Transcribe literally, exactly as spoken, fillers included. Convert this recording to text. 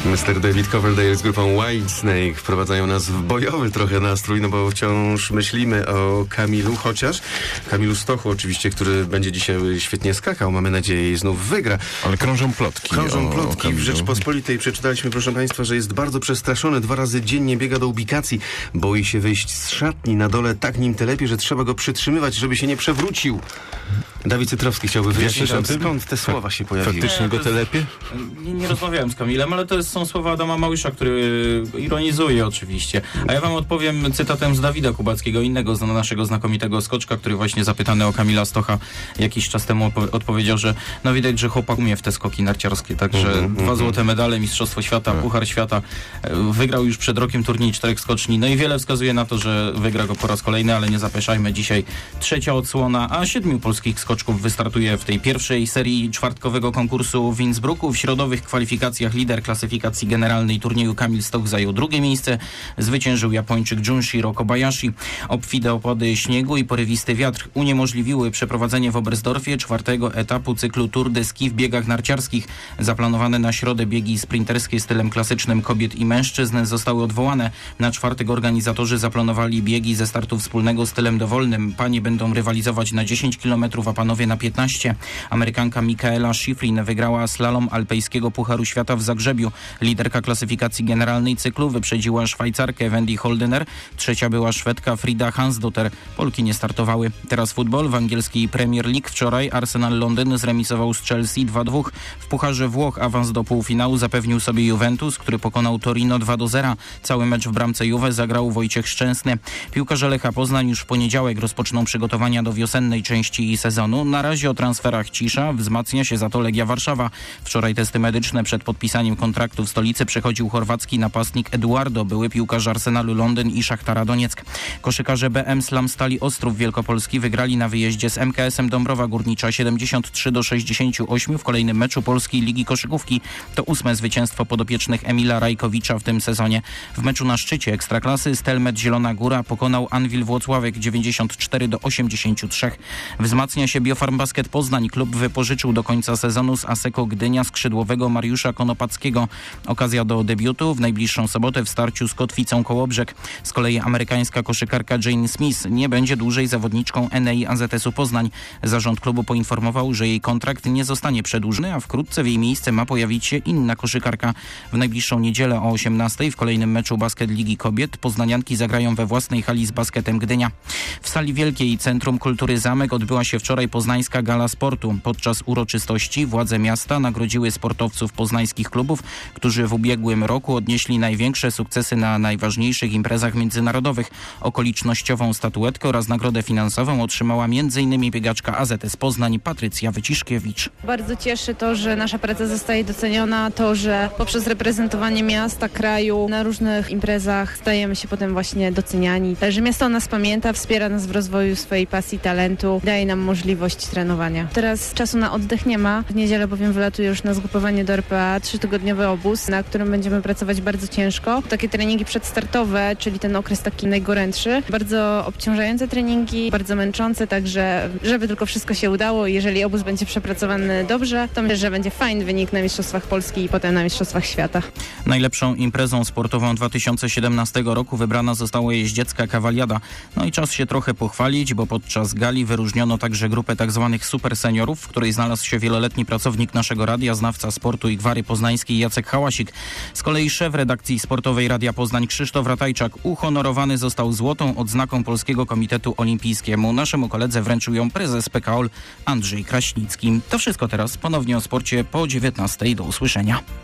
mister David Coverdale z grupą Whitesnake wprowadzają nas w bojowy trochę nastrój, no bo wciąż myślimy o Kamilu, chociaż Kamilu Stochu oczywiście, który będzie dzisiaj świetnie skakał, mamy nadzieję, i znów wygra. Ale krążą plotki. Krążą o, plotki. o w Rzeczpospolitej przeczytaliśmy, proszę Państwa, że jest bardzo przestraszony. Dwa razy dziennie biega do ubikacji. Boi się wyjść z szatni na dole, tak nim telepie, że trzeba go przytrzymywać, żeby się nie przewrócił. Dawid Cytrowski chciałby wyjaśnić, skąd te słowa się pojawiły. Faktycznie go telepie? Nie, nie rozmawiałem z Kamilem, ale to jest, są słowa Adama Małysza, który ironizuje oczywiście. A ja wam odpowiem cytatem z Dawida Kubackiego, innego z naszego znakomitego skoczka, który właśnie zapytany o Kamila Stocha jakiś czas temu opo- odpowiedział, że no widać, że chłopak umie w te skoki narciarskie, także mm-hmm, dwa złote medale, Mistrzostwo Świata, mm. Puchar Świata. Wygrał już przed rokiem turniej czterech skoczni, no i wiele wskazuje na to, że wygra go po raz kolejny, ale nie zapeszajmy, dzisiaj trzecia odsłona, a siedmiu polskich skoczków wystartuje w tej pierwszej serii czwartkowego konkursu w Innsbrucku. W środowych kwalifikacjach lider klasyfikacji generalnej turnieju Kamil Stoch zajął drugie miejsce. Zwyciężył Japończyk Junshiro Kobayashi. Obfite opady śniegu i porywisty wiatr uniemożliwiły przeprowadzenie w Oberstdorfie czwartego etapu cyklu Tour de Ski w biegach narciarskich. Zaplanowane na środę biegi sprinterskie stylem klasycznym kobiet i mężczyzn zostały odwołane. Na czwartek organizatorzy zaplanowali biegi ze startu wspólnego stylem dowolnym. Panie będą rywalizować na dziesięć kilometrów, a panowie na piętnaście. Amerykanka Michaela Schifrin wygrała slalom alpejskiego Pucharu Świata w Zagrzebiu. Liderka klasyfikacji generalnej cyklu wyprzedziła Szwajcarkę Wendy Holdener. Trzecia była Szwedka Frida Hansdotter. Polki nie startowały. Teraz futbol. W angielskiej Premier League wczoraj Arsenal Londyn zremisował z Chelsea dwa do dwóch. W Pucharze Włoch awans do półfinału zapewnił sobie Juventus, który pokonał Torino dwa do zera. Cały mecz w bramce Juve zagrał Wojciech Szczęsny. Piłkarze Lecha Poznań już w poniedziałek rozpoczną przygotowania do wiosennej części sezonu. Na razie o transferach cisza, wzmacnia się za to Legia Warszawa. Wczoraj testy medyczne przed podpisaniem kontraktu w stolicy przechodził chorwacki napastnik Eduardo, były piłkarz Arsenalu Londyn i Szachtara Donieck. Koszykarze B M Slam Stali Ostrów Wielkopolski wygrali na wyjeździe z M K S-em Dąbrowa Górnicza siedemdziesiąt trzy do sześćdziesięciu ośmiu w kolejnym meczu Polskiej Ligi Koszykówki. To ósme zwycięstwo podopiecznych Emila Rajkowicza w tym sezonie. W meczu na szczycie Ekstraklasy Stelmet Zielona Góra pokonał Anwil Włocławek dziewięćdziesiąt cztery do osiemdziesięciu trzech. Wzmacnia się Biofarm Basket Poznań. Klub wypożyczył do końca sezonu z Asseco Gdynia skrzydłowego Mariusza Konopackiego. Okazja do debiutu w najbliższą sobotę w starciu z Kotwicą Kołobrzeg. Z kolei amerykańska koszykarka Jane Smith nie będzie dłużej zawodniczką N E I A Z S-u Poznań. Zarząd klubu poinformował, że jej kontrakt nie zostanie przedłużony, a wkrótce w jej miejsce ma pojawić się inna koszykarka. W najbliższą niedzielę o osiemnastej w kolejnym meczu Basket Ligi Kobiet poznanianki zagrają we własnej hali z Basketem Gdynia. W sali wielkiej Centrum Kultury Zamek odbyła się wczoraj poznańska gala sportu. Podczas uroczystości władze miasta nagrodziły sportowców poznańskich klubów, którzy w ubiegłym roku odnieśli największe sukcesy na najważniejszych imprezach międzynarodowych. Okolicznościową statuetkę oraz nagrodę finansową otrzymała m.in. biegaczka A Z S Poznań Patrycja Wyciszkiewicz. Bardzo cieszy to, że nasza praca zostaje doceniona, to, że poprzez reprezentowanie miasta, kraju na różnych imprezach stajemy się potem właśnie doceniani, że miasto o nas pamięta, wspiera nas w rozwoju swojej pasji, talentu, daje nam możliwość trenowania. Teraz czasu na oddech nie ma. W niedzielę bowiem wylatuję już na zgrupowanie do R P A, trzytygodniowy obóz, na którym będziemy pracować bardzo ciężko. Takie treningi przedstartowe, czyli ten okres taki najgorętszy. Bardzo obciążające treningi, bardzo męczące, także żeby tylko wszystko się udało i jeżeli obóz będzie przepracowany dobrze, to myślę, że będzie fajny wynik na Mistrzostwach Polski i potem na Mistrzostwach Świata. Najlepszą imprezą sportową dwa tysiące siedemnastego roku wybrana została jeździecka kawaliada. No i czas się trochę pochwalić, bo podczas gali wyróżniono także grupę tzw. super seniorów, w której znalazł się wieloletni pracownik naszego radia, znawca sportu i gwary poznańskiej Jacek Hałasik. Z kolei szef redakcji sportowej Radia Poznań Krzysztof Ratajczak uhonorowany został złotą odznaką Polskiego Komitetu Olimpijskiemu. Naszemu koledze wręczył ją prezes P K O L Andrzej Kraśnicki. To wszystko teraz. Ponownie o sporcie po dziewiętnastej. Do usłyszenia.